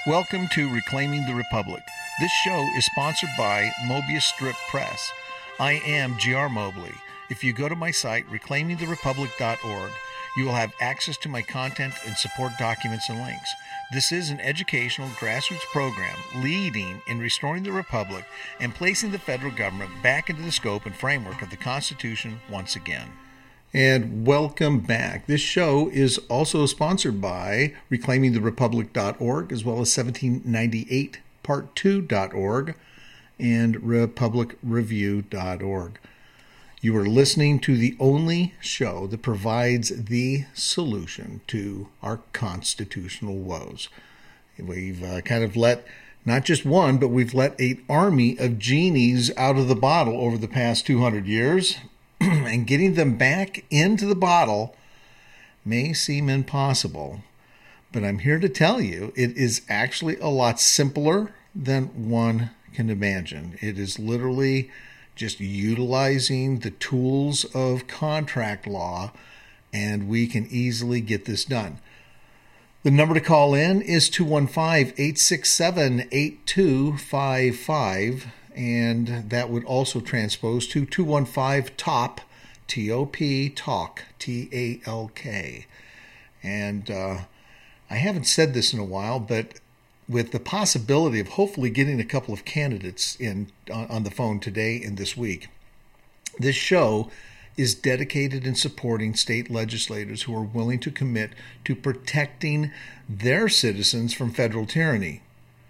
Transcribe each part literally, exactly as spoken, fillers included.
Welcome to Reclaiming the Republic. This show is sponsored by Mobius Strip Press. I am G R Mobley. If you go to my site, reclaiming the republic dot org, you will have access to my content and support documents and links. This is an educational grassroots program leading in restoring the Republic and placing the federal government back into the scope and framework of the Constitution once again. And welcome back. This show is also sponsored by reclaiming the republic dot org as well as seventeen ninety-eight part two dot org and republic review dot org. You are listening to the only show that provides the solution to our constitutional woes. We've uh, kind of let not just one, but we've let an army of genies out of the bottle over the past two hundred years. And getting them back into the bottle may seem impossible, but I'm here to tell you it is actually a lot simpler than one can imagine. It is literally just utilizing the tools of contract law, and we can easily get this done. The number to call in is two one five, eight six seven, eight two five five. And that would also transpose to two one five TOP, T O P, TALK, T A L K. And uh, I haven't said this in a while, but with the possibility of hopefully getting a couple of candidates in on the phone today and this week, this show is dedicated in supporting state legislators who are willing to commit to protecting their citizens from federal tyranny.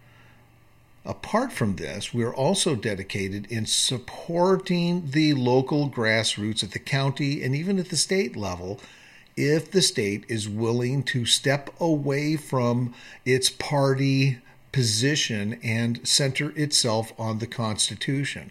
Apart from this, we are also dedicated in supporting the local grassroots at the county and even at the state level if the state is willing to step away from its party position and center itself on the Constitution.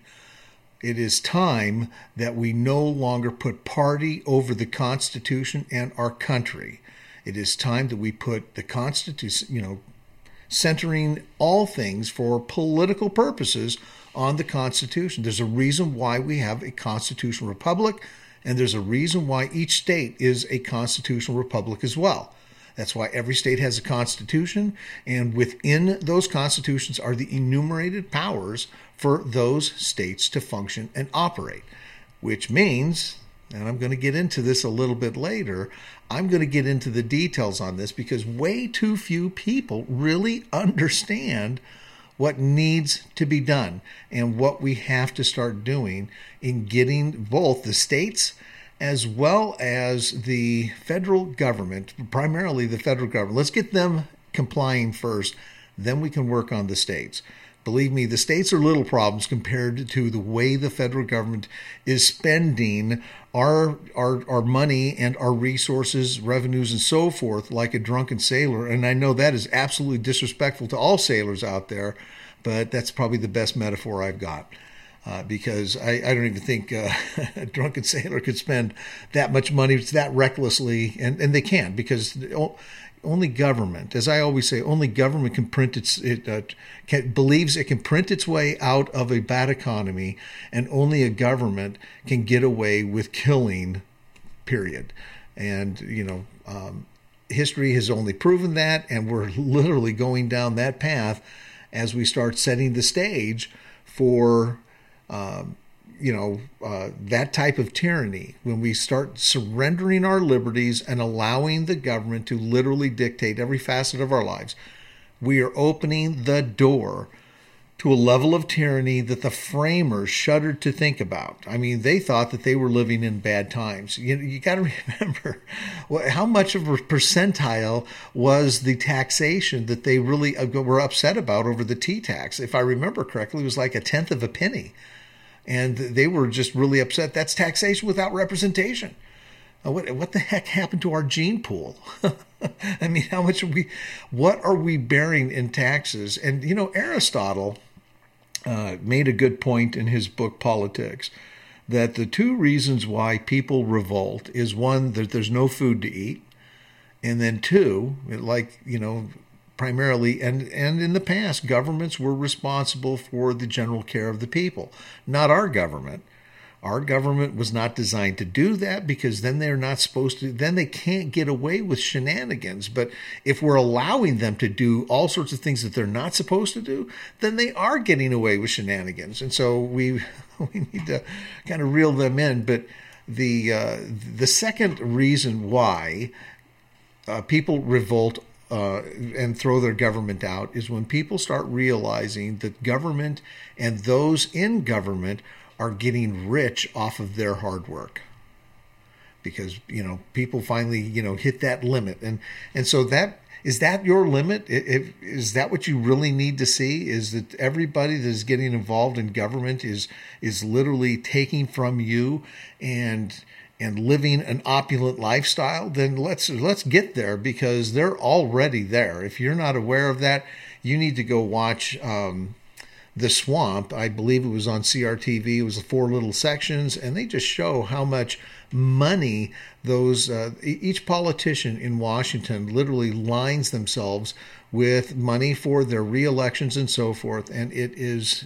It is time that we no longer put party over the Constitution and our country. It is time that we put the Constitution, you know, centering all things for political purposes on the Constitution. There's a reason why we have a constitutional republic, and there's a reason why each state is a constitutional republic as well. That's why every state has a constitution, and within those constitutions are the enumerated powers for those states to function and operate, which means, and I'm going to get into this a little bit later, I'm going to get into the details on this because way too few people really understand what needs to be done and what we have to start doing in getting both the states as well as the federal government, primarily the federal government. Let's get them complying first, then we can work on the states. Believe me, the states are little problems compared to the way the federal government is spending our, our our money and our resources, revenues, and so forth like a drunken sailor. And I know that is absolutely disrespectful to all sailors out there, but that's probably the best metaphor I've got. Uh, because I, I don't even think uh, a drunken sailor could spend that much money that recklessly, and, and they can't because only government, as I always say, only government can print its, it uh, can, believes it can print its way out of a bad economy, and only a government can get away with killing, period. And, you know, um, history has only proven that, and we're literally going down that path as we start setting the stage for Um, you know, uh, that type of tyranny, when we start surrendering our liberties and allowing the government to literally dictate every facet of our lives, we are opening the door to a level of tyranny that the framers shuddered to think about. I mean, they thought that they were living in bad times. You, you got to remember how much of a percentile was the taxation that they really were upset about over the T-tax. If I remember correctly, it was like a tenth of a penny. And they were just really upset. That's taxation without representation. Uh, what, what the heck happened to our gene pool? I mean, how much are we, what are we bearing in taxes? And, you know, Aristotle uh, made a good point in his book, Politics, that the two reasons why people revolt is one, that there's no food to eat. And then two, like, you know, primarily, and, and in the past, governments were responsible for the general care of the people, not our government. Our government was not designed to do that, because then they're not supposed to, then they can't get away with shenanigans. But if we're allowing them to do all sorts of things that they're not supposed to do, then they are getting away with shenanigans. And so we we need to kind of reel them in. But the uh, the second reason why uh, people revolt uh, and throw their government out is when people start realizing that government and those in government are getting rich off of their hard work, because, you know, people finally, you know, hit that limit. And, and so that, is that your limit? If, is that what you really need to see? Is that everybody that is getting involved in government is, is literally taking from you and, and living an opulent lifestyle? Then let's, let's get there, because they're already there. If you're not aware of that, you need to go watch, um, The Swamp. I believe it was on C R T V. It was four little sections, and they just show how much money those uh, each politician in Washington literally lines themselves with money for their re-elections and so forth. And it is,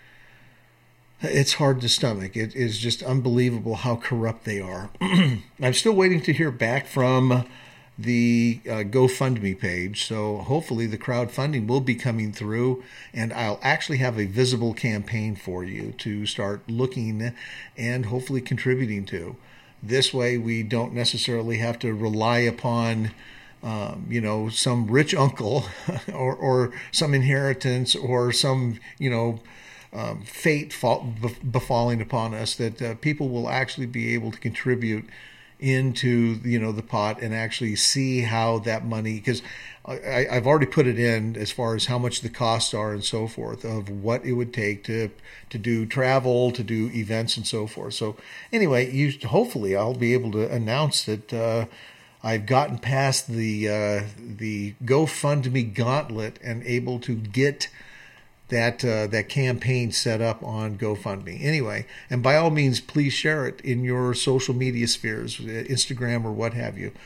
it's hard to stomach. It is just unbelievable how corrupt they are. I'm still waiting to hear back from the uh, GoFundMe page. So hopefully the crowdfunding will be coming through, and I'll actually have a visible campaign for you to start looking and hopefully contributing to. This way we don't necessarily have to rely upon um, you know, some rich uncle or, or some inheritance or some, you know, um, fate fall, befalling upon us, that uh, people will actually be able to contribute into, you know, the pot and actually see how that money, because I, I've already put it in as far as how much the costs are and so forth of what it would take to to do travel, to do events and so forth. So anyway, you hopefully I'll be able to announce that uh, I've gotten past the uh, the GoFundMe gauntlet and able to get that uh, that campaign set up on GoFundMe. Anyway, and by all means, please share it in your social media spheres, Instagram or what have you.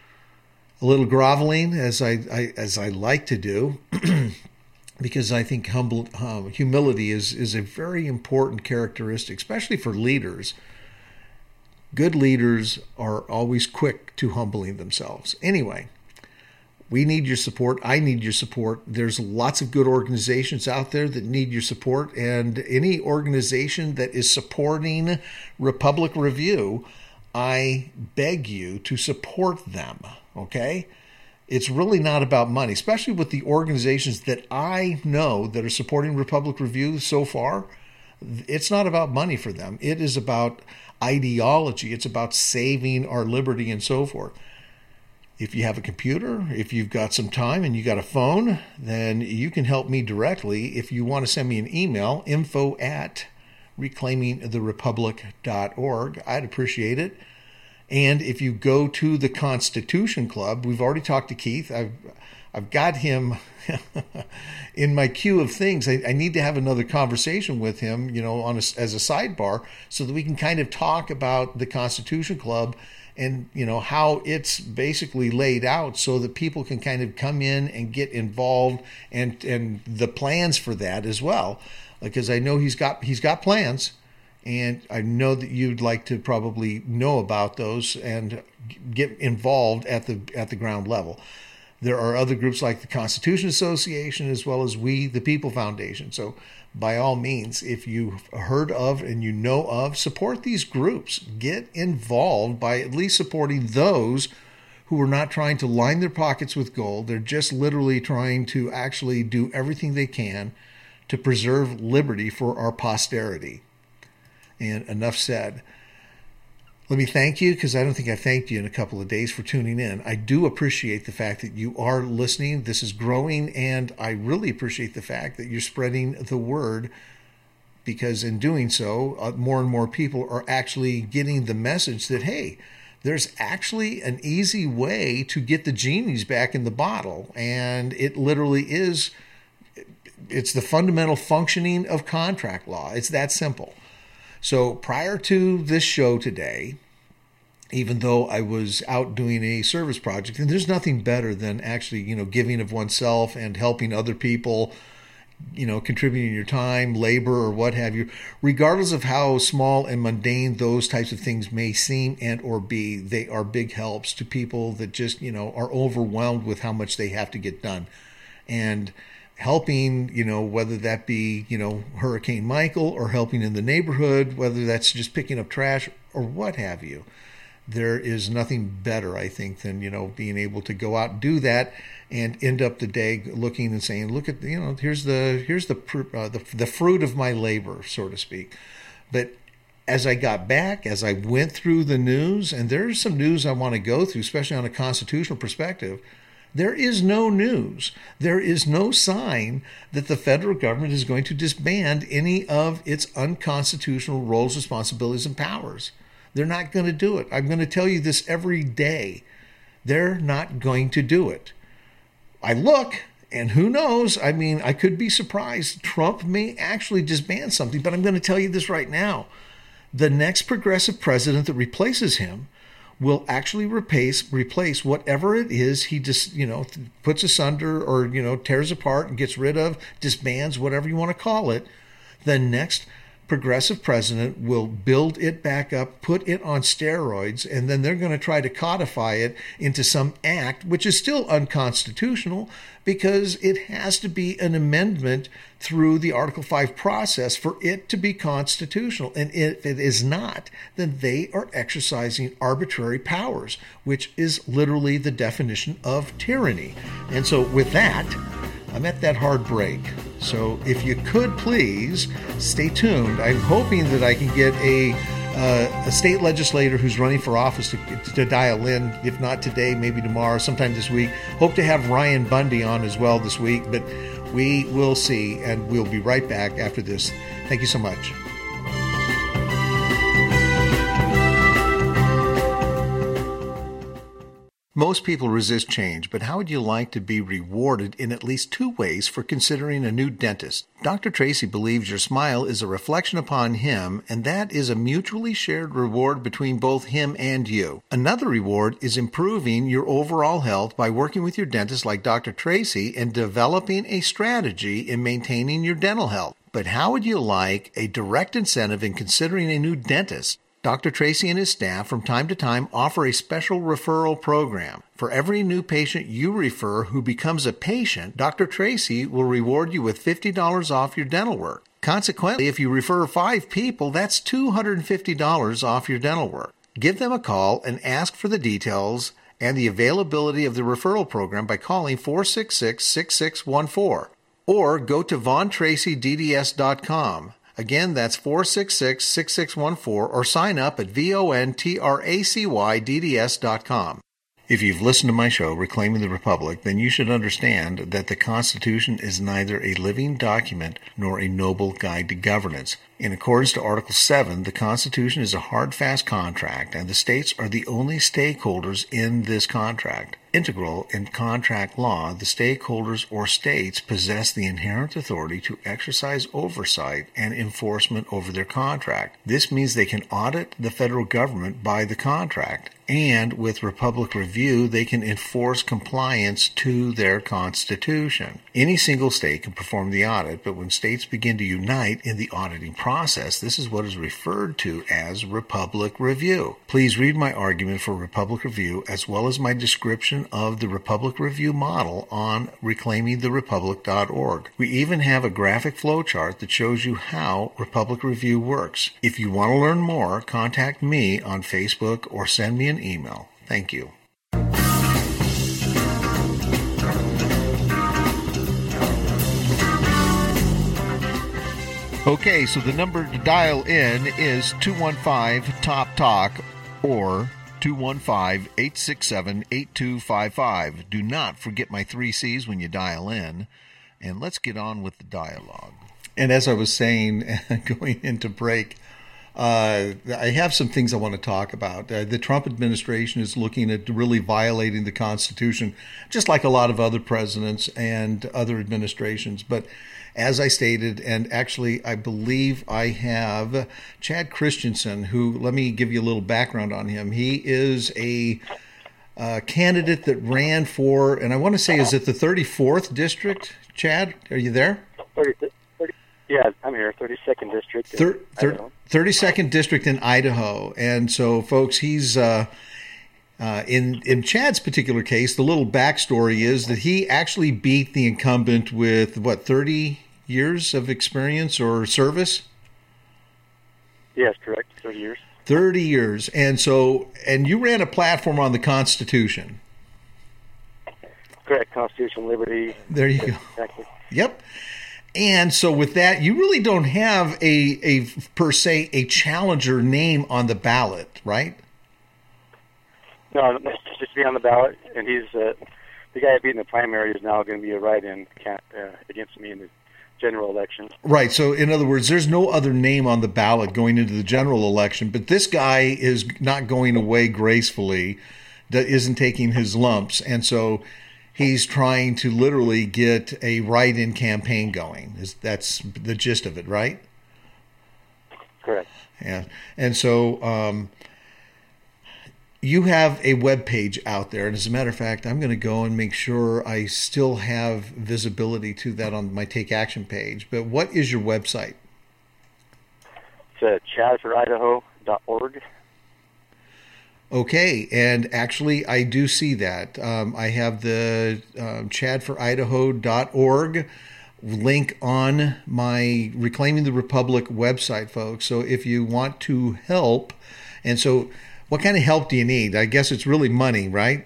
A little groveling, as I, I as I like to do, because I think humble uh, humility is is a very important characteristic, especially for leaders. Good leaders are always quick to humbling themselves. Anyway, we need your support. I need your support. There's lots of good organizations out there that need your support. And any organization that is supporting Republic Review, I beg you to support them, okay? It's really not about money, especially with the organizations that I know that are supporting Republic Review so far. It's not about money for them. It is about ideology. It's about saving our liberty and so forth. If you have a computer, if you've got some time and you got a phone, then you can help me directly. If you want to send me an email, info at reclaiming the republic dot org, I'd appreciate it. And if you go to the Constitution Club, we've already talked to Keith. I've I've got him in my queue of things. I, I need to have another conversation with him, you know, on a, as a sidebar, so that we can kind of talk about the Constitution Club and, you know, how it's basically laid out so that people can kind of come in and get involved, and and the plans for that as well. Because I know he's got he's got plans, and I know that you'd like to probably know about those and get involved at the at the ground level. There are other groups like the Constitution Association, as well as We the People Foundation. So by all means, if you've heard of and you know of, support these groups. Get involved by at least supporting those who are not trying to line their pockets with gold. They're just literally trying to actually do everything they can to preserve liberty for our posterity. And enough said. Let me thank you, because I don't think I thanked you in a couple of days, for tuning in. I do appreciate the fact that you are listening. This is growing, and I really appreciate the fact that you're spreading the word, because in doing so, uh, more and more people are actually getting the message that, hey, there's actually an easy way to get the genies back in the bottle. And it literally is, it's the fundamental functioning of contract law. It's that simple. So prior to this show today, even though I was out doing a service project, and there's nothing better than actually, you know, giving of oneself and helping other people you know, contributing your time, labor, or what have you, regardless of how small and mundane those types of things may seem and or be, they are big helps to people that just, you know, are overwhelmed with how much they have to get done. And helping, you know, whether that be, you know, Hurricane Michael, or helping in the neighborhood, whether that's just picking up trash or what have you, there is nothing better, I think, than, you know, being able to go out and do that and end up the day looking and saying, look at, you know, here's the here's the uh, the, the fruit of my labor, so to speak. But as I got back, as I went through the news, and there's some news I want to go through, especially on a constitutional perspective, there is no news. There is no sign that the federal government is going to disband any of its unconstitutional roles, responsibilities, and powers. They're not going to do it. I'm going to tell you this every day. They're not going to do it. I look, and who knows? I mean, I could be surprised. Trump may actually disband something, but I'm going to tell you this right now. The next progressive president that replaces him will actually replace replace whatever it is he just, you know, puts asunder or, you know, tears apart and gets rid of, disbands, whatever you want to call it. The next progressive president will build it back up, put it on steroids, and then they're going to try to codify it into some act, which is still unconstitutional because it has to be an amendment through the Article five process for it to be constitutional. And if it is not, then they are exercising arbitrary powers, which is literally the definition of tyranny. And so with that, I'm at that hard break. So if you could please stay tuned. I'm hoping that I can get a uh, a state legislator who's running for office to, to dial in, if not today, maybe tomorrow, sometime this week. Hope to have Ryan Bundy on as well this week, but we will see, and we'll be right back after this. Thank you so much. Most people resist change, but how would you like to be rewarded in at least two ways for considering a new dentist? Doctor Tracy believes your smile is a reflection upon him, and that is a mutually shared reward between both him and you. Another reward is improving your overall health by working with your dentist like Doctor Tracy and developing a strategy in maintaining your dental health. But how would you like a direct incentive in considering a new dentist? Doctor Tracy and his staff from time to time offer a special referral program. For every new patient you refer who becomes a patient, Doctor Tracy will reward you with fifty dollars off your dental work. Consequently, if you refer five people, that's two hundred fifty dollars off your dental work. Give them a call and ask for the details and the availability of the referral program by calling four six six, six six one four or go to von tracy d d s dot com. Again, that's four six six, six six one four or sign up at von tracy d d s dot com. If you've listened to my show, Reclaiming the Republic, then you should understand that the Constitution is neither a living document nor a noble guide to governance. In accordance to Article seven, the Constitution is a hard, fast contract, and the states are the only stakeholders in this contract. Integral in contract law, the stakeholders or states possess the inherent authority to exercise oversight and enforcement over their contract. This means they can audit the federal government by the contract, and with Republic Review, they can enforce compliance to their Constitution. Any single state can perform the audit, but when states begin to unite in the auditing process, this is what is referred to as Republic Review. Please read my argument for Republic Review as well as my description of the Republic Review model on reclaiming the republic dot org. We even have a graphic flowchart that shows you how Republic Review works. If you want to learn more, contact me on Facebook or send me an email. Thank you. Okay, so the number to dial in is two one five, T O P, TALK or two one five, eight six seven, eight two five five. Do not forget my three C's when you dial in, and let's get on with the dialogue. And as I was saying, going into break, uh, I have some things I want to talk about. Uh, the Trump administration is looking at really violating the Constitution, just like a lot of other presidents and other administrations. But as I stated, and actually I believe I have Chad Christensen, who, let me give you a little background on him. He is a uh, candidate that ran for, and I want to say, is it the thirty-fourth district? Chad, are you there? thirty, thirty, yeah, I'm here, thirty-second District. Thir- thir- thirty-second District in Idaho. And so, folks, he's uh, uh, in, in Chad's particular case, the little backstory is that he actually beat the incumbent with, what, thirty years of experience or service? Yes, correct, thirty years. thirty years. And so, and you ran a platform on the Constitution. Correct, Constitution, liberty. There you go. Exactly. Yep. And so with that, you really don't have a, a per se, a challenger name on the ballot, right? No, it's just be on the ballot. And he's, uh, the guy I beat in the primary is now going to be a write-in uh, against me in the general election. Right. So in other words, there's no other name on the ballot going into the general election, but this guy is not going away gracefully, that isn't taking his lumps. And so he's trying to literally get a write-in campaign going. Is that's the gist of it, right? Correct. Yeah. And so um, you have a web page out there. And as a matter of fact, I'm going to go and make sure I still have visibility to that on my Take Action page. But what is your website? It's uh, chad for idaho dot org. Okay, and actually, I do see that. Um, I have the um, chad for idaho dot org link on my Reclaiming the Republic website, folks. So if you want to help, and so what kind of help do you need? I guess it's really money, right?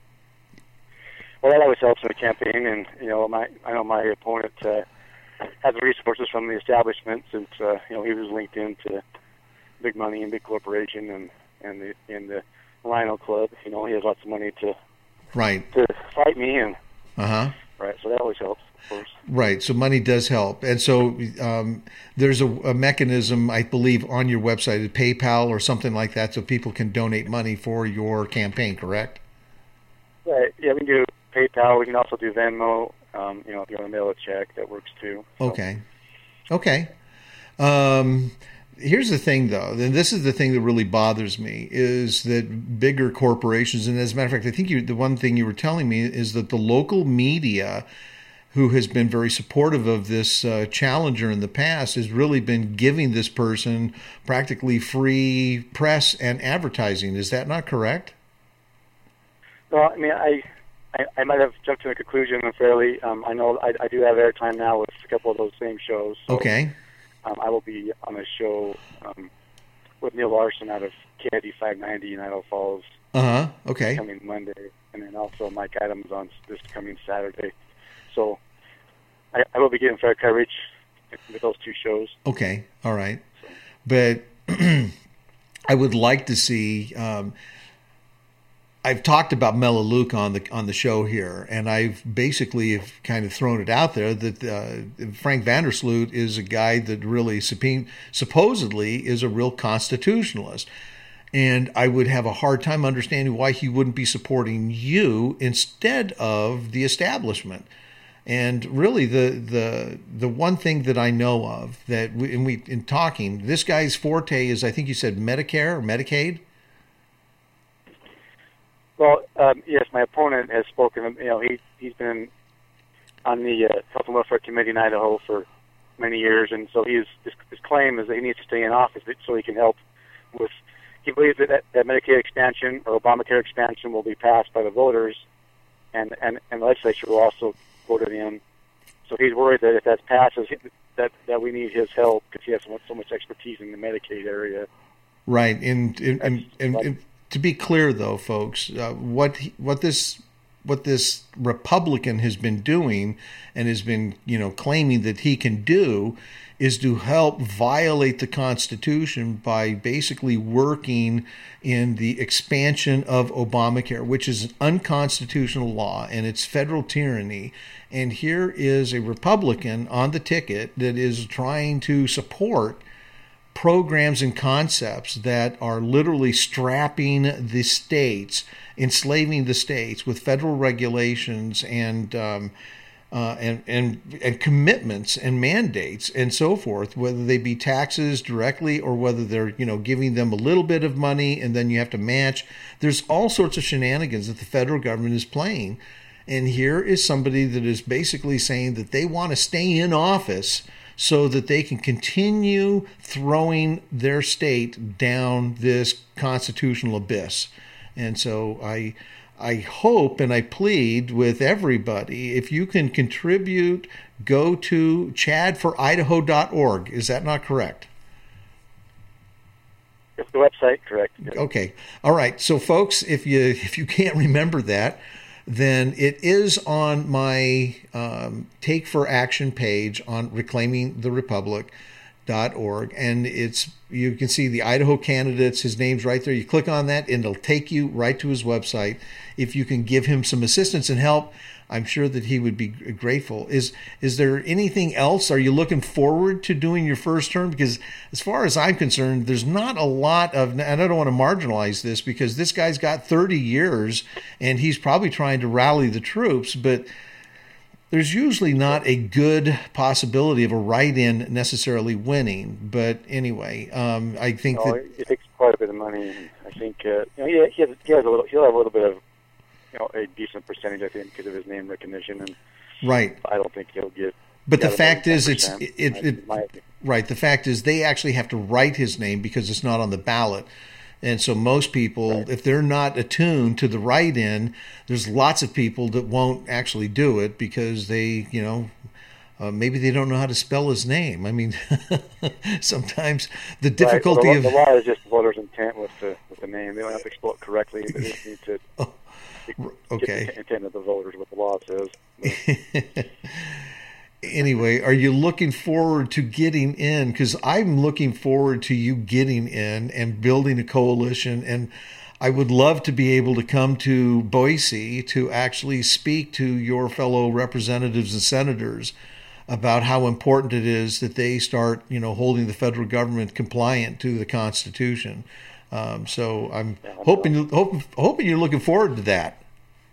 Well, that always helps in a campaign, and you know, my I know my opponent uh, has the resources from the establishment, since uh, you know he was linked into big money and big corporation and. and the in the Rhino Club. You know, he has lots of money to right to fight me, and uh-huh. right, so that always helps, of course. Right, so money does help. And so um, there's a, a mechanism, I believe, on your website, PayPal or something like that, so people can donate money for your campaign, correct? Right, yeah, we can do PayPal. We can also do Venmo. Um, you know, if you want to mail a check, that works too. So. Okay. Okay. Um Here's the thing, though, and this is the thing that really bothers me, is that bigger corporations, and as a matter of fact, I think you, the one thing you were telling me is that the local media, who has been very supportive of this uh, challenger in the past, has really been giving this person practically free press and advertising. Is that not correct? Well, I mean, I I, I might have jumped to a conclusion unfairly. Um, I know I, I do have airtime now with a couple of those same shows. So. Okay. Um, I will be on a show um, with Neil Larson out of K I D five ninety in Idaho Falls. Uh huh. Okay. Coming Monday, and then also Mike Adams on this coming Saturday. So I, I will be getting fair coverage with those two shows. Okay. All right. So. But I would like to see. Um, I've talked about Melaleuca on the on the show here, and I've basically have kind of thrown it out there that uh, Frank Vandersloot is a guy that really supposedly is a real constitutionalist, and I would have a hard time understanding why he wouldn't be supporting you instead of the establishment. And really, the the the one thing that I know of that we, and we in talking, this guy's forte is, I think you said Medicare or Medicaid. Well, um, yes, my opponent has spoken. You know, he he's been on the uh, Health and Welfare Committee in Idaho for many years, and so he's his, his claim is that he needs to stay in office so he can help with. He believes that, that that Medicaid expansion or Obamacare expansion will be passed by the voters, and and, and the legislature will also vote it in. So he's worried that if that passes, that that we need his help because he has so much, so much expertise in the Medicaid area. Right, and and and. and, and to be clear, though, folks, uh, what he, what this what this Republican has been doing and has been, you know, claiming that he can do is to help violate the Constitution by basically working in the expansion of Obamacare, which is an unconstitutional law and it's federal tyranny. And here is a Republican on the ticket that is trying to support programs and concepts that are literally strapping the states, enslaving the states with federal regulations and um, uh, and and and commitments and mandates and so forth, whether they be taxes directly or whether they're, you know, giving them a little bit of money and then you have to match. There's all sorts of shenanigans that the federal government is playing. And here is somebody that is basically saying that they want to stay in office so that they can continue throwing their state down this constitutional abyss. And so I I hope and I plead with everybody, if you can contribute, go to chad for idaho dot org. Is that not correct? It's the website, correct. Okay. All right. So folks, if you if you can't remember that, then it is on my um, Take for Action page on reclaiming the republic dot org, and it's you can see the Idaho candidates. His name's right there. You click on that and it'll take you right to his website. If you can give him some assistance and help, I'm sure that he would be grateful. Is is there anything else? Are you looking forward to doing your first term? Because as far as I'm concerned, there's not a lot of, and I don't want to marginalize this because this guy's got thirty years and he's probably trying to rally the troops, but there's usually not a good possibility of a write-in necessarily winning. But anyway, um, I think no, that it takes quite a bit of money. And I think uh, you know, he, he, has, he has a little. He'll have a little bit of, you know, a decent percentage, I think, because of his name recognition. And right. I don't think he'll get. But the fact is, it's it, it, it, it right. The fact is, they actually have to write his name because it's not on the ballot. And so most people, right. if they're not attuned to the write-in, there's lots of people that won't actually do it because they, you know, uh, maybe they don't know how to spell his name. I mean, sometimes the difficulty right. well, the, of the law is just voters' intent with the with the name. They don't have to spell it correctly. They just need to oh, okay. get the intent of the voters, what the law says. Anyway, are you looking forward to getting in? Because I'm looking forward to you getting in and building a coalition. And I would love to be able to come to Boise to actually speak to your fellow representatives and senators about how important it is that they start, you know, holding the federal government compliant to the Constitution. Um, so I'm yeah, hoping, hoping, hoping you're looking forward to that.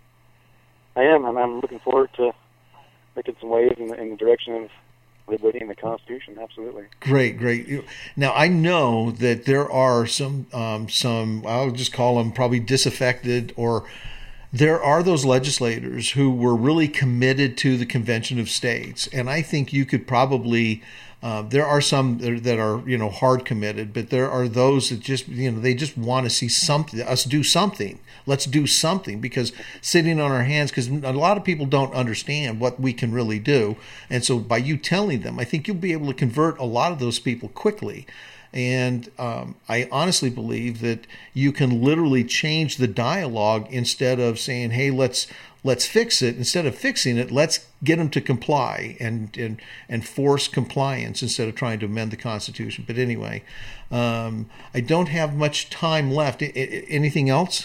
I am, and I'm looking forward to making some waves in the, in the direction of liberty and the Constitution. Absolutely. Great, great. Now I know that there are some, um, some I'll just call them probably disaffected, or there are those legislators who were really committed to the Convention of States, and I think you could probably. Uh, there are some that are, you know, hard committed, but there are those that just, you know, they just want to see something, us do something. Let's do something, because sitting on our hands, because a lot of people don't understand what we can really do. And so by you telling them, I think you'll be able to convert a lot of those people quickly. And um, I honestly believe that you can literally change the dialogue instead of saying, hey, let's let's fix it. Instead of fixing it, let's get them to comply and and, and force compliance instead of trying to amend the Constitution. But anyway, um, I don't have much time left. I, I, anything else?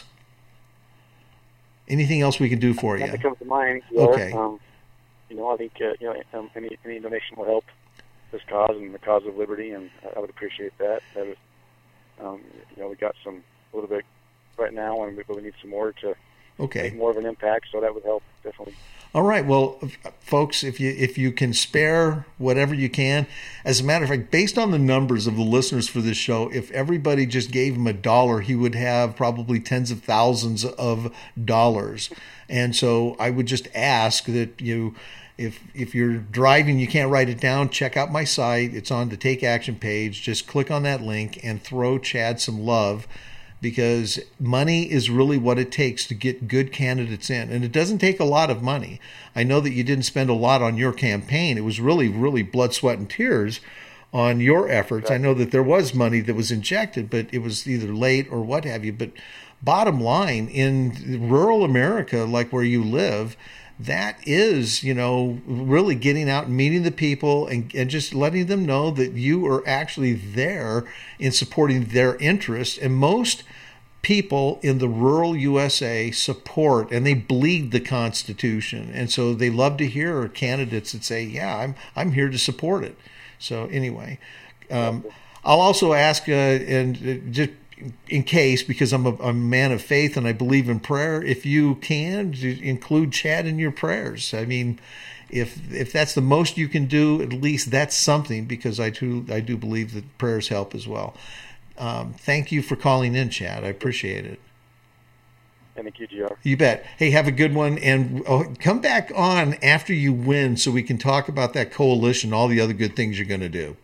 Anything else we can do for you? Nothing comes to mind. Yeah. Okay. Um, you know, I think uh, you know um, any any donation will help this cause and the cause of liberty, and I would appreciate that. That is, um, you know, we got some a little bit right now, and we, but we need some more to okay. make more of an impact. So that would help definitely. All right, well, folks, if you if you can spare whatever you can, as a matter of fact, based on the numbers of the listeners for this show, if everybody just gave him a dollar, he would have probably tens of thousands of dollars. And so I would just ask that you. If if you're driving, you can't write it down, check out my site. It's on the Take Action page. Just click on that link and throw Chad some love, because money is really what it takes to get good candidates in. And it doesn't take a lot of money. I know that you didn't spend a lot on your campaign. It was really, really blood, sweat, and tears on your efforts. I know that there was money that was injected, but it was either late or what have you. But bottom line, in rural America, like where you live, that is, you know, really getting out and meeting the people and, and just letting them know that you are actually there in supporting their interests. And most people in the rural U S A support and they bleed the Constitution. And so they love to hear candidates that say, yeah, I'm I'm here to support it. So anyway, um, I'll also ask, uh, and just in case, because I'm a, I'm a man of faith and I believe in prayer, if you can, include Chad in your prayers. I mean, if if that's the most you can do, at least that's something, because I do, I do believe that prayers help as well. Um, thank you for calling in, Chad. I appreciate it. Thank you, G R. You bet. Hey, have a good one, and oh, come back on after you win so we can talk about that coalition, all the other good things you're going to do.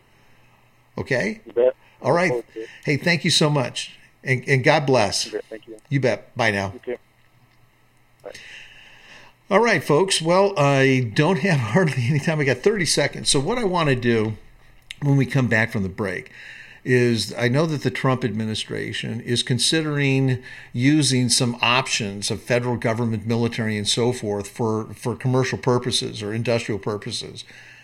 Okay? You bet. All right. Hey, thank you so much, and, and God bless. You bet. Thank you. You bet. Bye now. You too. Bye. All right, folks. Well, I don't have hardly any time. I got thirty seconds. So what I want to do when we come back from the break is I know that the Trump administration is considering using some options of federal government, military, and so forth for, for commercial purposes or industrial purposes.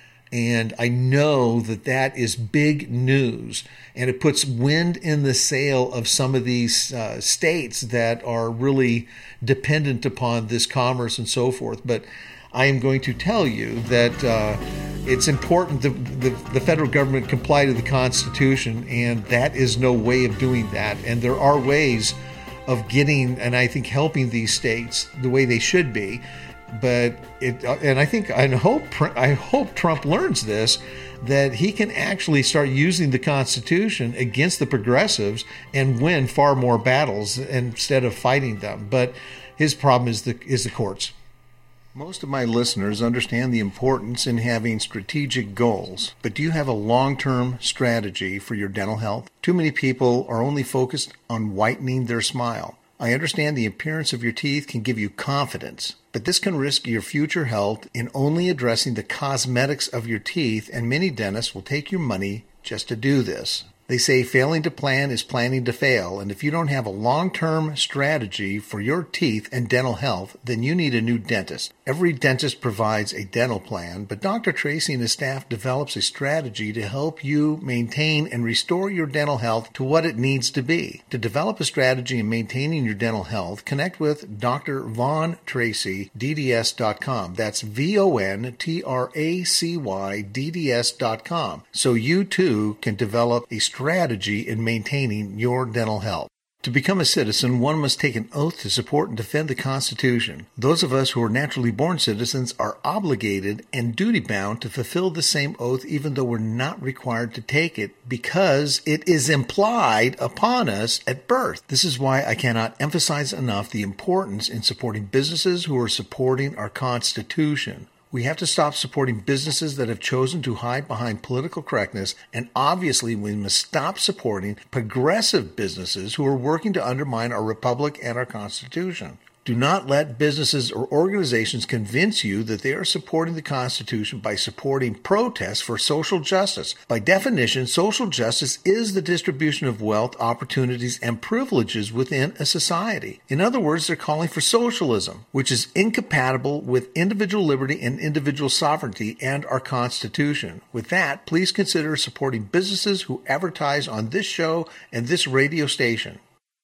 And I know that that is big news, and it puts wind in the sail of some of these uh, states that are really dependent upon this commerce and so forth. But I am going to tell you that uh, it's important that the, the federal government comply to the Constitution, and that is no way of doing that. And there are ways of getting, and I think helping these states the way they should be. But it, and I think, I hope, I hope Trump learns this, that he can actually start using the Constitution against the progressives and win far more battles instead of fighting them. But his problem is the is the courts. Most of my listeners understand the importance in having strategic goals, but do you have a long-term strategy for your dental health? Too many people are only focused on whitening their smile. I understand the appearance of your teeth can give you confidence, but this can risk your future health in only addressing the cosmetics of your teeth, and many dentists will take your money just to do this. They say failing to plan is planning to fail, and if you don't have a long-term strategy for your teeth and dental health, then you need a new dentist. Every dentist provides a dental plan, but Doctor Tracy and his staff develops a strategy to help you maintain and restore your dental health to what it needs to be. To develop a strategy in maintaining your dental health, connect with Doctor Von Tracy, D D S dot com. That's V O N T R A C Y, D D S dot com. So you too can develop a strategy strategy in maintaining your dental health. To become a citizen, one must take an oath to support and defend the Constitution. Those of us who are naturally born citizens are obligated and duty-bound to fulfill the same oath even though we're not required to take it because it is implied upon us at birth. This is why I cannot emphasize enough the importance in supporting businesses who are supporting our Constitution. We have to stop supporting businesses that have chosen to hide behind political correctness, and obviously we must stop supporting progressive businesses who are working to undermine our republic and our Constitution. Do not let businesses or organizations convince you that they are supporting the Constitution by supporting protests for social justice. By definition, social justice is the distribution of wealth, opportunities, and privileges within a society. In other words, they're calling for socialism, which is incompatible with individual liberty and individual sovereignty and our Constitution. With that, please consider supporting businesses who advertise on this show and this radio station.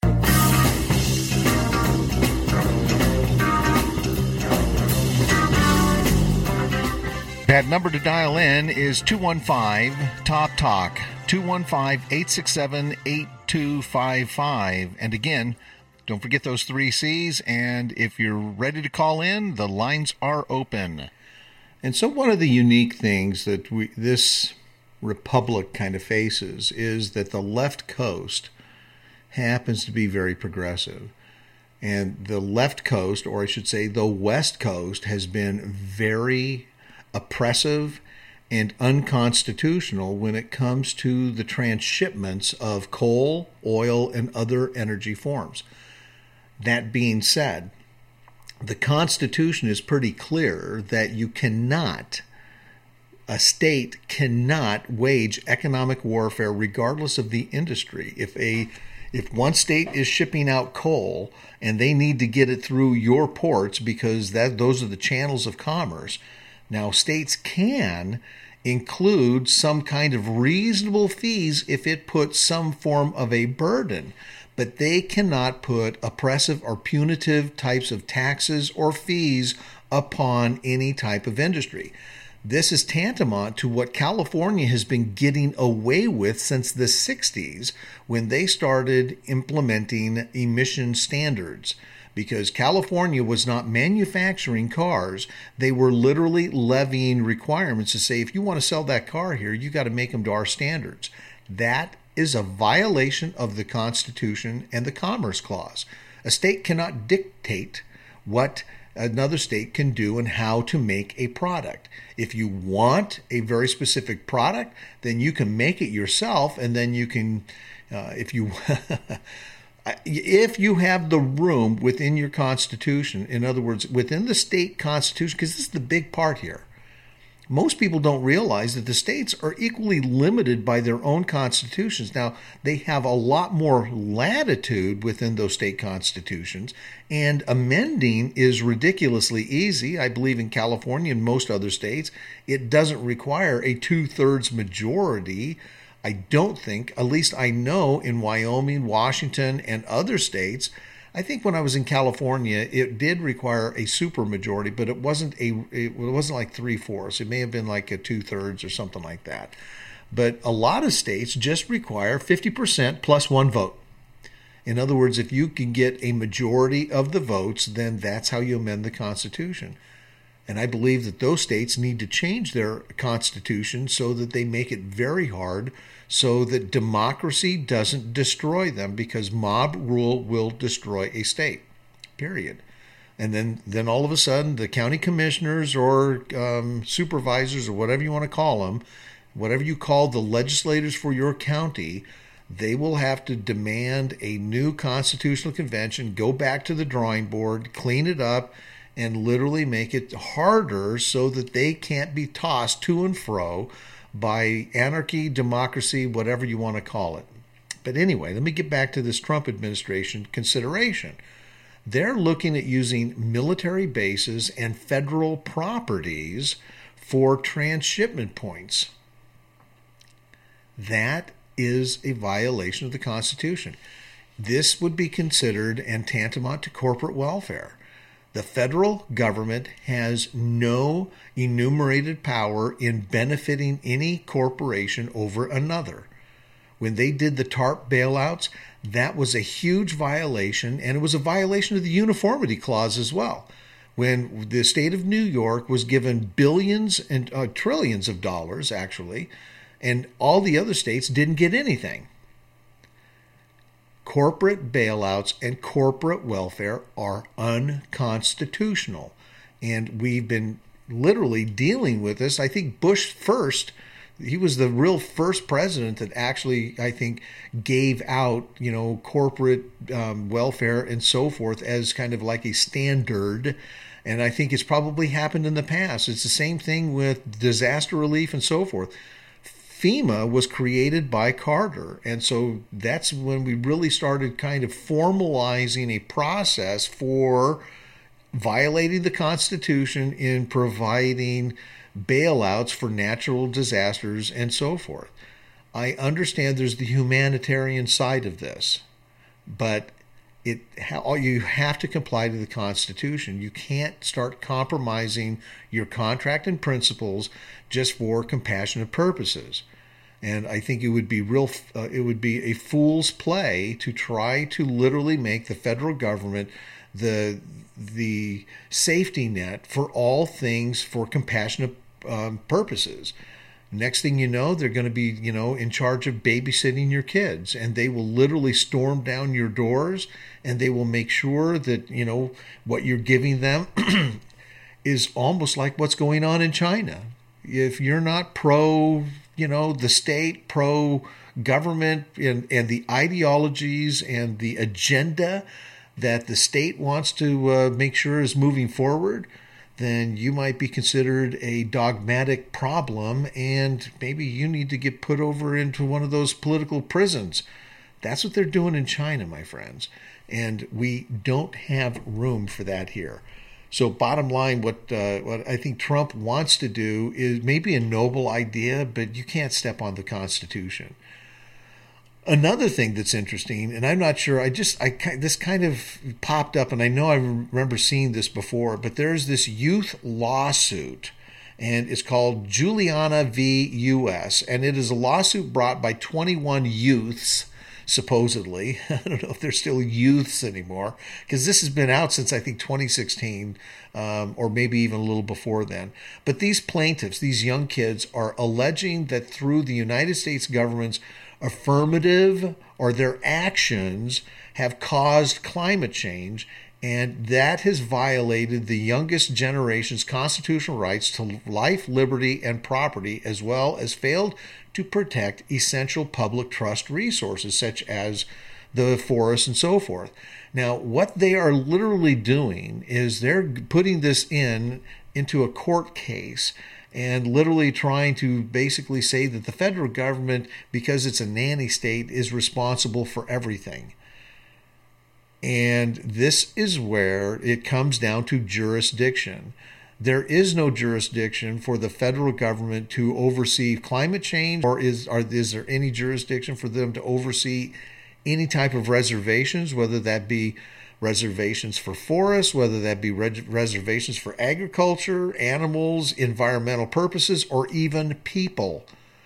That number to dial in is two one five, T A L K, T A L K, two one five, eight six seven, eight two five five. And again, don't forget those three C's, and if you're ready to call in, the lines are open. And so one of the unique things that we, this republic kind of faces is that the left coast happens to be very progressive. And the left coast, or I should say the West Coast, has been very oppressive and unconstitutional when it comes to the transshipments of coal, oil, and other energy forms. That being said, the Constitution is pretty clear that you cannot, a state cannot wage economic warfare regardless of the industry. If a If one state is shipping out coal and they need to get it through your ports because that those are the channels of commerce, now, states can include some kind of reasonable fees if it puts some form of a burden, but they cannot put oppressive or punitive types of taxes or fees upon any type of industry. This is tantamount to what California has been getting away with since the sixties when they started implementing emission standards. Because California was not manufacturing cars, they were literally levying requirements to say, if you want to sell that car here, you got to make them to our standards. That is a violation of the Constitution and the Commerce Clause. A state cannot dictate what another state can do and how to make a product. If you want a very specific product, then you can make it yourself, and then you can, uh, if you if you have the room within your constitution, in other words, within the state constitution, because this is the big part here. Most people don't realize that the states are equally limited by their own constitutions. Now, they have a lot more latitude within those state constitutions, and amending is ridiculously easy. I believe in California and most other states, it doesn't require a two-thirds majority. I don't think, at least I know in Wyoming, Washington, and other states, I think when I was in California, it did require a supermajority, but it wasn't a it wasn't like three-fourths. It may have been like a two-thirds or something like that. But a lot of states just require fifty percent plus one vote. In other words, if you can get a majority of the votes, then that's how you amend the Constitution. And I believe that those states need to change their constitution so that they make it very hard so that democracy doesn't destroy them, because mob rule will destroy a state, period. And then, then all of a sudden, the county commissioners or um, supervisors or whatever you want to call them, whatever you call the legislators for your county, they will have to demand a new constitutional convention, go back to the drawing board, clean it up, and literally make it harder so that they can't be tossed to and fro by anarchy, democracy, whatever you want to call it. But anyway, let me get back to this Trump administration consideration. They're looking at using military bases and federal properties for transshipment points. That is a violation of the Constitution. This would be considered and tantamount to corporate welfare. The federal government has no enumerated power in benefiting any corporation over another. When they did the TARP bailouts, that was a huge violation, and it was a violation of the uniformity clause as well. When the state of New York was given billions and uh, trillions of dollars, actually, and all the other states didn't get anything. Corporate bailouts and corporate welfare are unconstitutional. And we've been literally dealing with this. I think Bush first, he was the real first president that actually, I think, gave out, you know, corporate um, welfare and so forth as kind of like a standard. And I think it's probably happened in the past. It's the same thing with disaster relief and so forth. FEMA was created by Carter, and so that's when we really started kind of formalizing a process for violating the Constitution in providing bailouts for natural disasters and so forth. I understand there's the humanitarian side of this, but it you have to comply to the Constitution. You can't start compromising your contract and principles just for compassionate purposes. And I think it would be real. Uh, it would be a fool's play to try to literally make the federal government the the safety net for all things for compassionate um, purposes. Next thing you know, they're going to be, you know, in charge of babysitting your kids, and they will literally storm down your doors, and they will make sure that, you know, what you're giving them is almost like what's going on in China. If you're not pro, you know, the state, pro government, and, and the ideologies and the agenda that the state wants to uh, make sure is moving forward, then you might be considered a dogmatic problem, and maybe you need to get put over into one of those political prisons. That's what they're doing in China, my friends. And we don't have room for that here. So bottom line, what uh, what I think Trump wants to do is maybe a noble idea, but you can't step on the Constitution. Another thing that's interesting, and I'm not sure, I just, I this kind of popped up, and I know I remember seeing this before, but there's this youth lawsuit, and it's called Juliana v. U S, and it is a lawsuit brought by twenty-one youths, supposedly. I don't know if they're still youths anymore, because this has been out since I think twenty sixteen, um, or maybe even a little before then. But these plaintiffs, these young kids, are alleging that through the United States government's affirmative or their actions have caused climate change, and that has violated the youngest generation's constitutional rights to life, liberty, and property, as well as failed to protect essential public trust resources such as the forests and so forth. Now, what they are literally doing is they're putting this in into a court case and literally trying to basically say that the federal government, because it's a nanny state, is responsible for everything. And this is where it comes down to jurisdiction. There is no jurisdiction for the federal government to oversee climate change, or is, or is there any jurisdiction for them to oversee any type of reservations, whether that be reservations for forests, whether that be res- reservations for agriculture, animals, environmental purposes, or even people.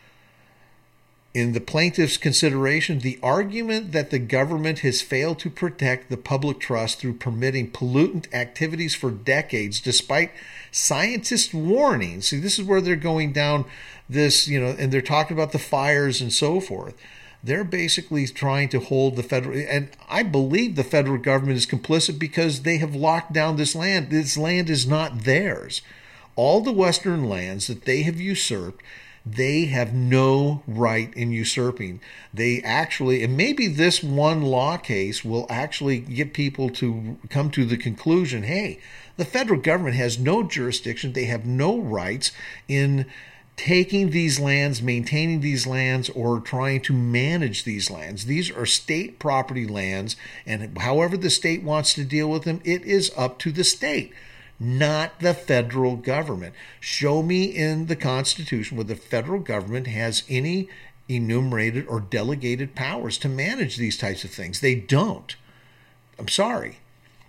In the plaintiff's consideration, the argument that the government has failed to protect the public trust through permitting pollutant activities for decades, despite scientists' warnings. See, this is where they're going down this, you know, and they're talking about the fires and so forth. They're basically trying to hold the federal, and I believe the federal government is complicit because they have locked down this land. This land is not theirs. All the western lands that they have usurped, they have no right in usurping. They actually, and maybe this one law case will actually get people to come to the conclusion, hey, the federal government has no jurisdiction. They have no rights in taking these lands, maintaining these lands, or trying to manage these lands. These are state property lands, and however the state wants to deal with them, it is up to the state, not the federal government. Show me in the Constitution where the federal government has any enumerated or delegated powers to manage these types of things. They don't. I'm sorry.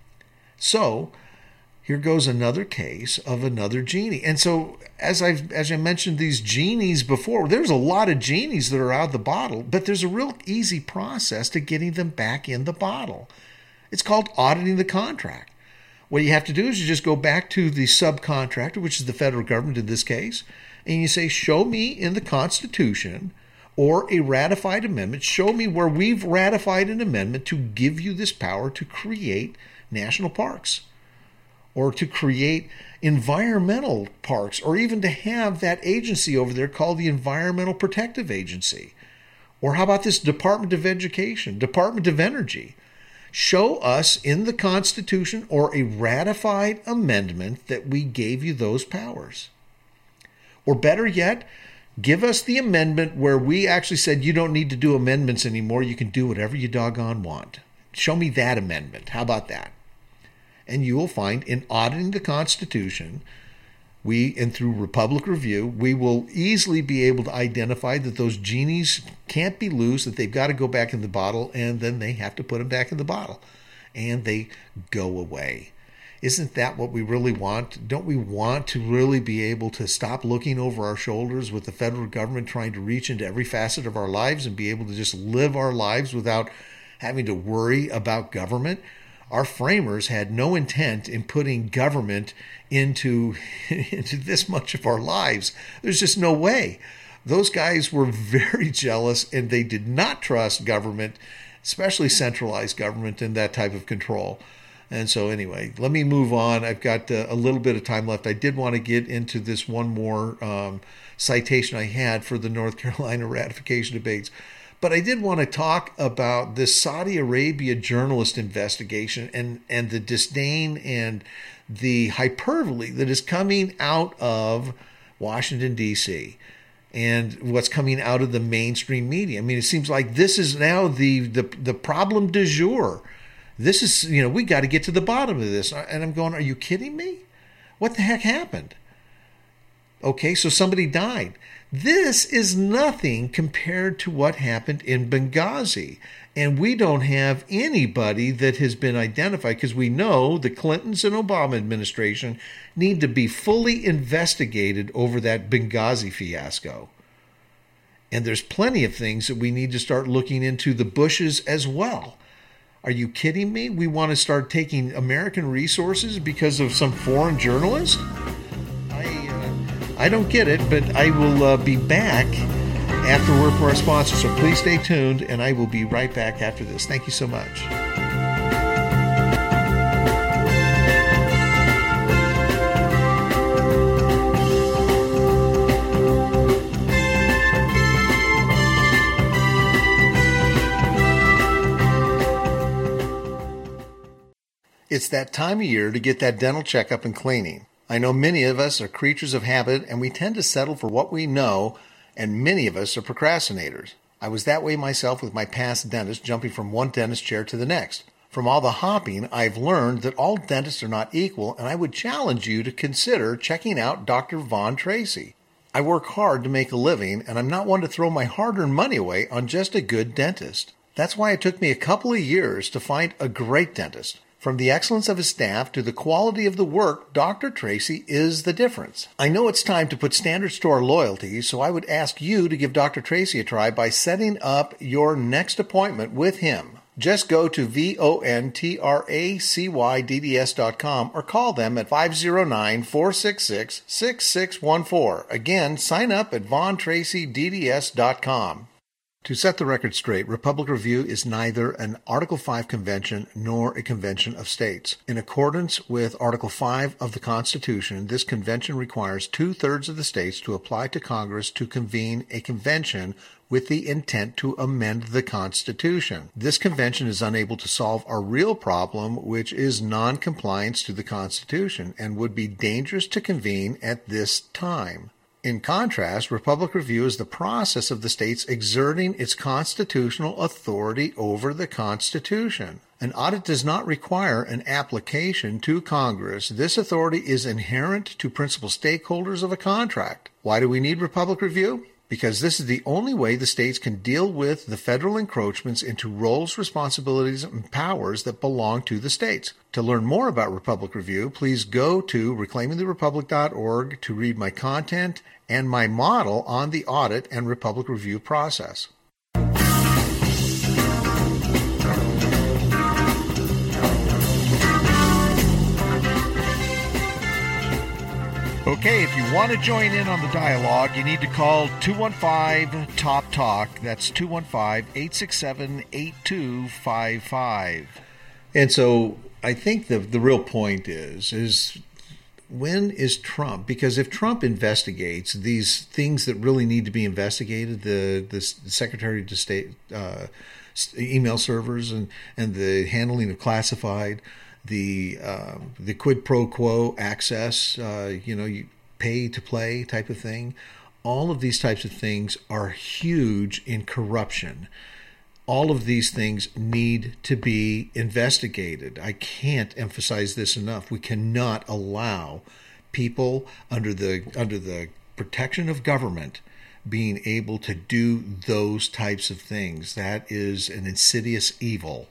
So here goes another case of another genie. And so, as I as I mentioned these genies before, there's a lot of genies that are out of the bottle, but there's a real easy process to getting them back in the bottle. It's called auditing the contract. What you have to do is you just go back to the subcontractor, which is the federal government in this case, and you say, show me in the Constitution or a ratified amendment, show me where we've ratified an amendment to give you this power to create national parks, or to create environmental parks, or even to have that agency over there called the Environmental Protective Agency. Or how about this Department of Education, Department of Energy? Show us in the Constitution or a ratified amendment that we gave you those powers. Or better yet, give us the amendment where we actually said you don't need to do amendments anymore. You can do whatever you doggone want. Show me that amendment. How about that? And you will find in auditing the Constitution, we, and through Republic Review, we will easily be able to identify that those genies can't be loose, that they've got to go back in the bottle, and then they have to put them back in the bottle. And they go away. Isn't that what we really want? Don't we want to really be able to stop looking over our shoulders with the federal government trying to reach into every facet of our lives and be able to just live our lives without having to worry about government? Our framers had no intent in putting government into, into this much of our lives. There's just no way. Those guys were very jealous, and they did not trust government, especially centralized government, and that type of control. And so anyway, let me move on. I've got uh, a little bit of time left. I did want to get into this one more um, citation I had for the North Carolina ratification debates. But I did want to talk about this Saudi Arabia journalist investigation and, and the disdain and the hyperbole that is coming out of Washington, D C, and what's coming out of the mainstream media. I mean, it seems like this is now the, the, the problem du jour. This is, you know, we got to get to the bottom of this. And I'm going, are you kidding me? What the heck happened? Okay, so somebody died. This is nothing compared to what happened in Benghazi. And we don't have anybody that has been identified, because we know the Clintons and Obama administration need to be fully investigated over that Benghazi fiasco. And there's plenty of things that we need to start looking into the Bushes as well. Are you kidding me? We want to start taking American resources because of some foreign journalist? I, uh, I don't get it, but I will uh, be back after a word from our sponsor. So please stay tuned, and I will be right back after this. Thank you so much. It's that time of year to get that dental checkup and cleaning. I know many of us are creatures of habit, and we tend to settle for what we know, and many of us are procrastinators. I was that way myself with my past dentist, jumping from one dentist chair to the next. From all the hopping, I've learned that all dentists are not equal, and I would challenge you to consider checking out Doctor Von Tracy. I work hard to make a living, and I'm not one to throw my hard-earned money away on just a good dentist. That's why it took me a couple of years to find a great dentist. From the excellence of his staff to the quality of the work, Doctor Tracy is the difference. I know it's time to put standards to our loyalty, so I would ask you to give Doctor Tracy a try by setting up your next appointment with him. Just go to V O N T R A C Y D D S dot com or call them at five oh nine, four six six, six six one four. Again, sign up at Von Tracy D D S dot com. To set the record straight, Republic Review is neither an Article five convention nor a convention of states. In accordance with Article five of the Constitution, this convention requires two-thirds of the states to apply to Congress to convene a convention with the intent to amend the Constitution. This convention is unable to solve our real problem, which is non-compliance to the Constitution, and would be dangerous to convene at this time. In contrast, Republic Review is the process of the states exerting its constitutional authority over the Constitution. An audit does not require an application to Congress. This authority is inherent to principal stakeholders of a contract. Why do we need Republic Review? Because this is the only way the states can deal with the federal encroachments into roles, responsibilities, and powers that belong to the states. To learn more about Republic Review, please go to reclaiming the republic dot org to read my content and my model on the audit and Republic Review process. Okay, if you want to join in on the dialogue, you need to call two one five, T O P, TALK. That's two one five, eight six seven, eight two five five. And so I think the the real point is, is when is Trump? Because if Trump investigates these things that really need to be investigated, the, the Secretary of State uh, email servers and, and the handling of classified, the uh, the quid pro quo access, uh, you know, you pay to play type of thing. All of these types of things are huge in corruption. All of these things need to be investigated. I can't emphasize this enough. We cannot allow people under the under the protection of government being able to do those types of things. That is an insidious evil.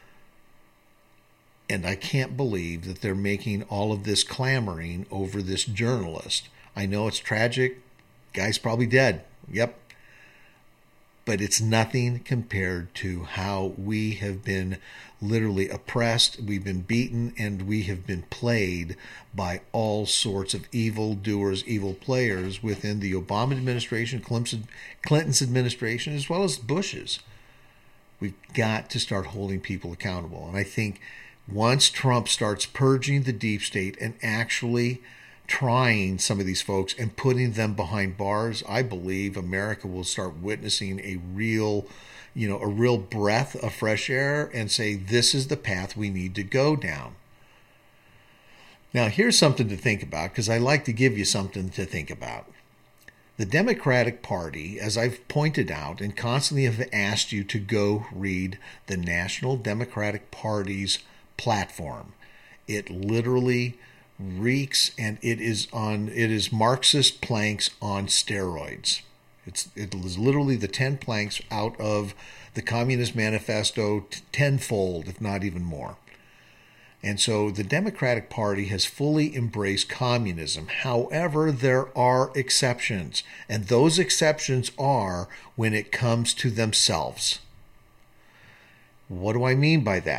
And I can't believe that they're making all of this clamoring over this journalist. I know it's tragic. Guy's probably dead. Yep. But it's nothing compared to how we have been literally oppressed, we've been beaten, and we have been played by all sorts of evil doers, evil players within the Obama administration, Clinton's administration, as well as Bush's. We've got to start holding people accountable. And I think once Trump starts purging the deep state and actually trying some of these folks and putting them behind bars, I believe America will start witnessing a real, you know, a real breath of fresh air and say, this is the path we need to go down. Now, here's something to think about, because I like to give you something to think about. The Democratic Party, as I've pointed out and constantly have asked you to go read the National Democratic Party's platform. It literally reeks, and it is on it is Marxist planks on steroids. It's it is literally the ten planks out of the Communist Manifesto tenfold, if not even more. And so the Democratic Party has fully embraced communism. However, there are exceptions, and those exceptions are when it comes to themselves. What do I mean by that?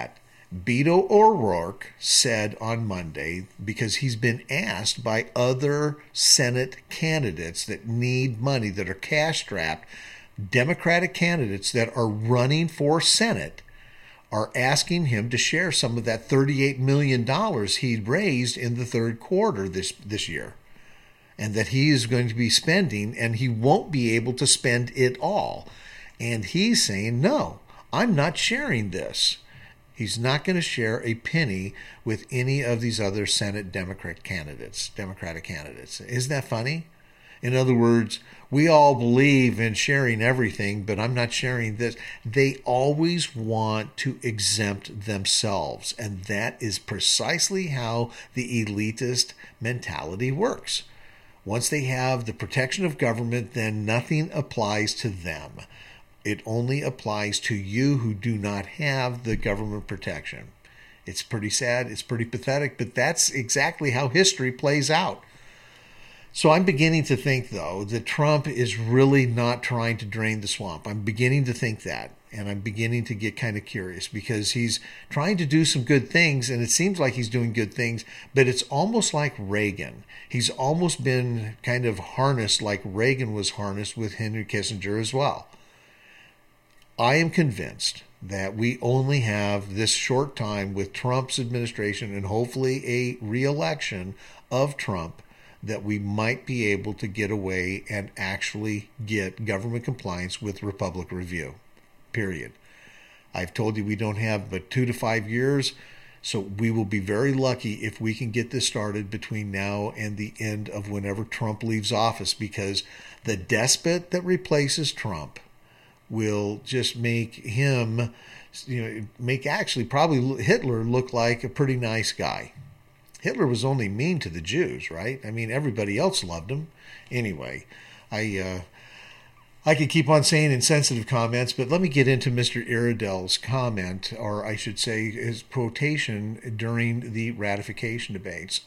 Beto O'Rourke said on Monday, because he's been asked by other Senate candidates that need money, that are cash-strapped, Democratic candidates that are running for Senate, are asking him to share some of that thirty-eight million dollars he'd raised in the third quarter this, this year, and that he is going to be spending, and he won't be able to spend it all. And he's saying, no, I'm not sharing this. He's not going to share a penny with any of these other Senate Democrat candidates, Democratic candidates. Isn't that funny? In other words, we all believe in sharing everything, but I'm not sharing this. They always want to exempt themselves, and that is precisely how the elitist mentality works. Once they have the protection of government, then nothing applies to them. It only applies to you who do not have the government protection. It's pretty sad, it's pretty pathetic, but that's exactly how history plays out. So I'm beginning to think, though, that Trump is really not trying to drain the swamp. I'm beginning to think that, and I'm beginning to get kind of curious, because he's trying to do some good things, and it seems like he's doing good things, but it's almost like Reagan. He's almost been kind of harnessed like Reagan was harnessed with Henry Kissinger as well. I am convinced that we only have this short time with Trump's administration and hopefully a re-election of Trump that we might be able to get away and actually get government compliance with Republic Review, period. I've told you we don't have but two to five years, so we will be very lucky if we can get this started between now and the end of whenever Trump leaves office, because the despot that replaces Trump will just make him, you know, make actually probably Hitler look like a pretty nice guy. Hitler was only mean to the Jews, right? I mean, everybody else loved him. Anyway, I uh, I could keep on saying insensitive comments, but let me get into Mister Iredell's comment, or I should say his quotation during the ratification debates.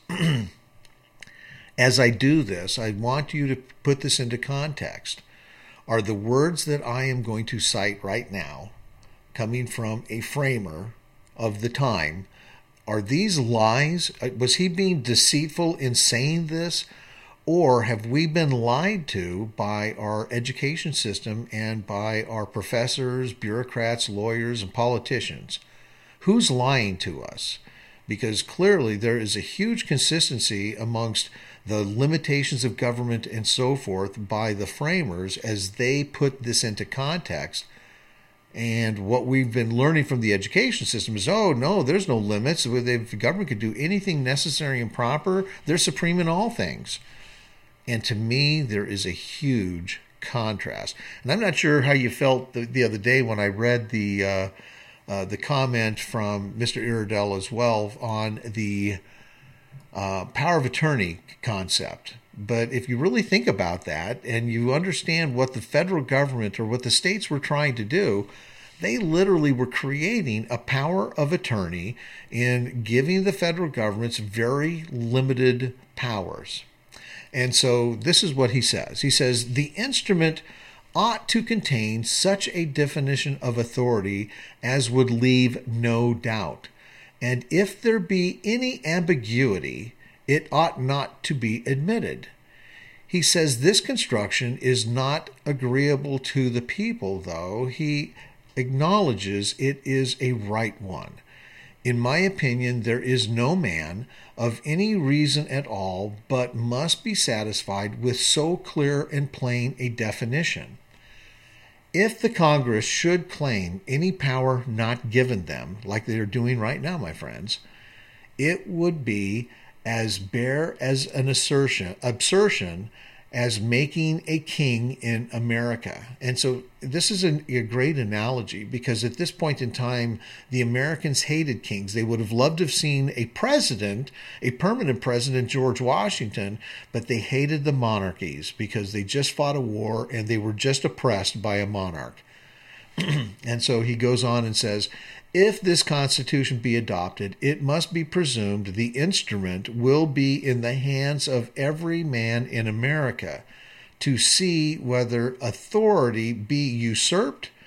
As I do this, I want you to put this into context. Are the words that I am going to cite right now, coming from a framer of the time, are these lies? Was he being deceitful in saying this? Or have we been lied to by our education system and by our professors, bureaucrats, lawyers, and politicians? Who's lying to us? Because clearly there is a huge consistency amongst the limitations of government and so forth by the framers as they put this into context. And what we've been learning from the education system is, oh, no, there's no limits. If the government could do anything necessary and proper, they're supreme in all things. And to me, there is a huge contrast. And I'm not sure how you felt the, the other day when I read the uh, uh, the comment from Mister Iredell as well on the uh, power of attorney concept. But if you really think about that and you understand what the federal government or what the states were trying to do, they literally were creating a power of attorney in giving the federal governments very limited powers. And so this is what he says. He says, the instrument ought to contain such a definition of authority as would leave no doubt. And if there be any ambiguity, it ought not to be admitted. He says this construction is not agreeable to the people, though he acknowledges it is a right one. In my opinion, there is no man of any reason at all, but must be satisfied with so clear and plain a definition. If the Congress should claim any power not given them, like they are doing right now, my friends, it would be as bare as an assertion, absurd as making a king in America. And so this is a, a great analogy, because at this point in time, the Americans hated kings. They would have loved to have seen a president, a permanent president, George Washington, but they hated the monarchies because they just fought a war and they were just oppressed by a monarch. And so he goes on and says, if this Constitution be adopted, it must be presumed the instrument will be in the hands of every man in America to see whether authority be usurped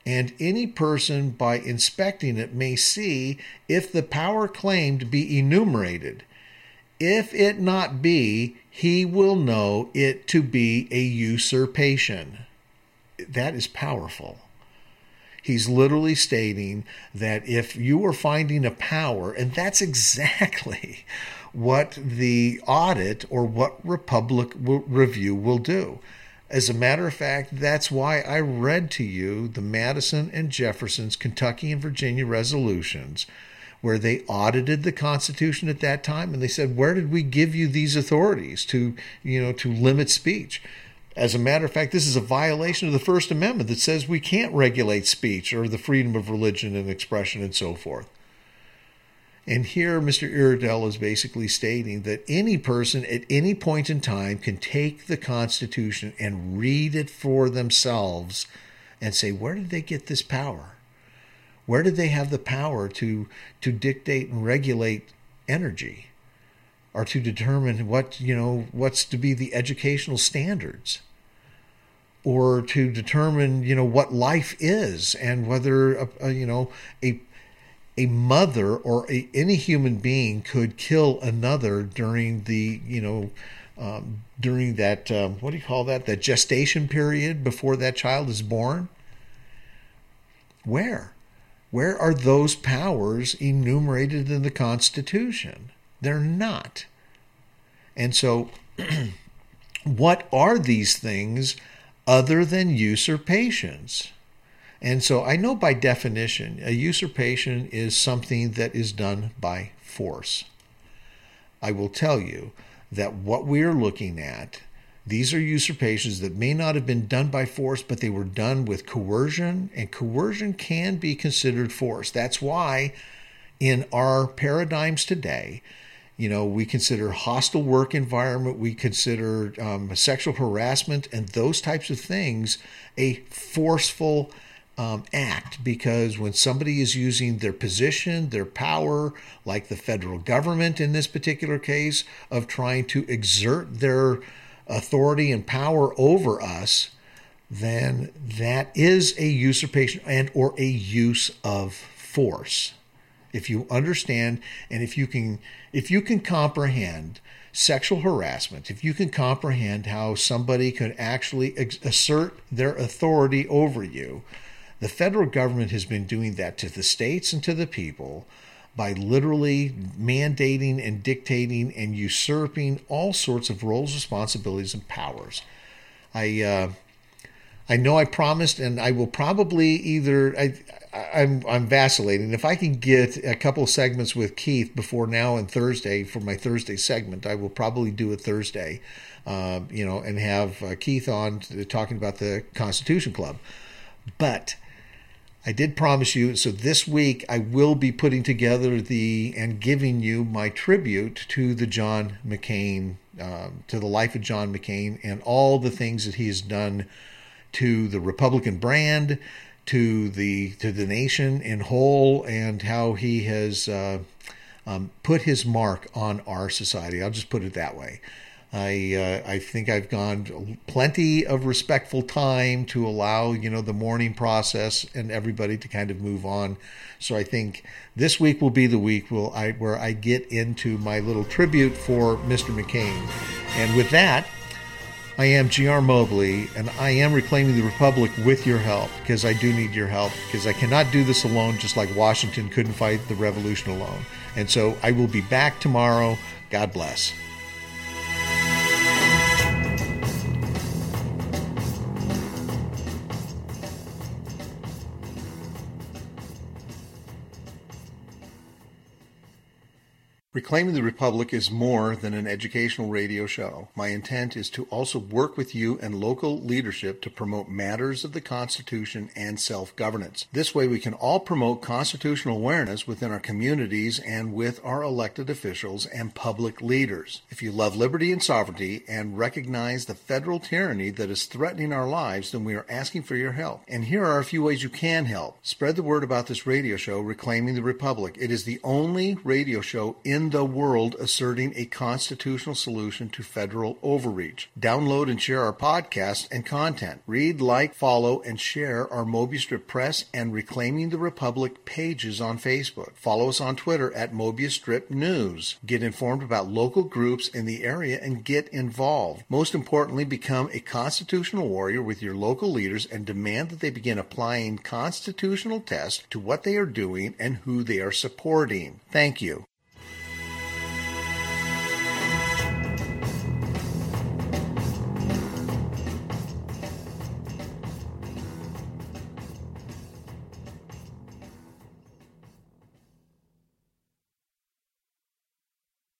and any person by inspecting it may see if the power claimed be enumerated. If it not be, he will know it to be a usurpation. That is powerful. He's literally stating that if you are finding a power, and that's exactly what the audit or what Republic Review will do. As a matter of fact, that's why I read to you the Madison and Jefferson's Kentucky and Virginia resolutions, where they audited the Constitution at that time, and they said, where did we give you these authorities to, you know, to limit speech? As a matter of fact, this is a violation of the First Amendment that says we can't regulate speech or the freedom of religion and expression and so forth. And here Mister Iredell is basically stating that any person at any point in time can take the Constitution and read it for themselves and say, where did they get this power? Where did they have the power to, to dictate and regulate energy, or to determine what, you know, what's to be the educational standards, or to determine, you know, what life is, and whether, a, a, you know, a a mother or a, any human being could kill another during the, you know, um, during that, um, what do you call that, that gestation period before that child is born? Where? Where are those powers enumerated in the Constitution? They're not. And so, what are these things other than usurpations? And so I know by definition, a usurpation is something that is done by force. I will tell you that what we are looking at, these are usurpations that may not have been done by force, but they were done with coercion, and coercion can be considered force. That's why in our paradigms today, you know, we consider hostile work environment, we consider um, sexual harassment and those types of things a forceful Um, act, because when somebody is using their position, their power, like the federal government in this particular case, of trying to exert their authority and power over us, then that is a usurpation and or a use of force. If you understand, and if you can, if you can comprehend sexual harassment, if you can comprehend how somebody could actually ex- assert their authority over you, the federal government has been doing that to the states and to the people by literally mandating and dictating and usurping all sorts of roles, responsibilities, and powers. I uh, I know I promised, and I will probably either I, I'm I'm vacillating. If I can get a couple of segments with Keith before now and Thursday for my Thursday segment, I will probably do it Thursday, uh, you know, and have uh, Keith on talking about the Constitution Club, but I did promise you, so this week I will be putting together the and giving you my tribute to the John McCain, uh, to the life of John McCain and all the things that he has done to the Republican brand, to the to the nation in whole, and how he has uh, um, put his mark on our society. I'll just put it that way. I uh, I think I've gone plenty of respectful time to allow, you know, the mourning process and everybody to kind of move on. So I think this week will be the week will I where I get into my little tribute for Mister McCain. And with that, I am G R Mobley, and I am reclaiming the Republic with your help, because I do need your help, because I cannot do this alone, just like Washington couldn't fight the revolution alone. And so I will be back tomorrow. God bless. Reclaiming the Republic is more than an educational radio show. My intent is to also work with you and local leadership to promote matters of the Constitution and self-governance. This way we can all promote constitutional awareness within our communities and with our elected officials and public leaders. If you love liberty and sovereignty and recognize the federal tyranny that is threatening our lives, then we are asking for your help. And here are a few ways you can help. Spread the word about this radio show, Reclaiming the Republic. It is the only radio show in the the world asserting a constitutional solution to federal overreach. Download and share our podcast and content. Read, like, follow, and share our Mobius Strip Press and Reclaiming the Republic pages on Facebook. Follow us on Twitter at Mobius Strip News. Get informed about local groups in the area and get involved. Most importantly, become a constitutional warrior with your local leaders and demand that they begin applying constitutional tests to what they are doing and who they are supporting. Thank you.